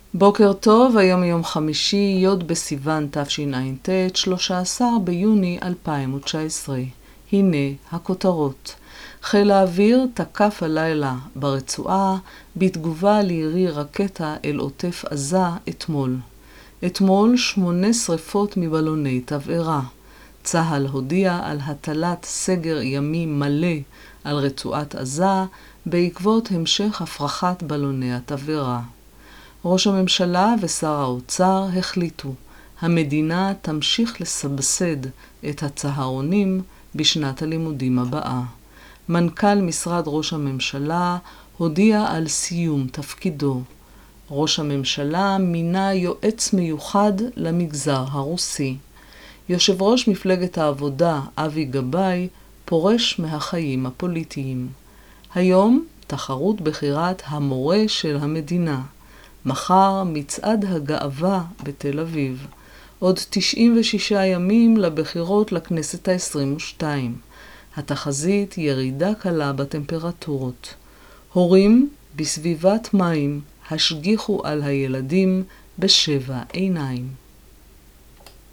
בוקר טוב, היום יום חמישי, י' בסיוון תשע"ט, 13 ביוני 2019. הנה הכותרות. חיל האוויר תקף הלילה ברצועה בתגובה לירי רקטה אל עוטף עזה אתמול 8 שריפות מבלוני תבערה. צה"ל הודיע על הטלת סגר ימי מלא על רצועת עזה בעקבות המשך הפרחת בלוני התבערה. ראש הממשלה ושר האוצר החליטו, המדינה תמשיך לסבסד את הצהרונים בשנת הלימודים הבאה. מנכ"ל משרד ראש הממשלה הודיע על סיום תפקידו. ראש הממשלה מינה יועץ מיוחד למגזר הרוסי. יושב ראש מפלגת העבודה אבי גבאי פורש מהחיים הפוליטיים. היום תחרות בחירת המורה של המדינה. מחר מצעד הגאווה בתל אביב. עוד 96 ימים לבחירות לכנסת ה-22. התחזית ירידה קלה בטמפרטורות. הורים בסביבת מים השגיחו על הילדים בשבע עיניים.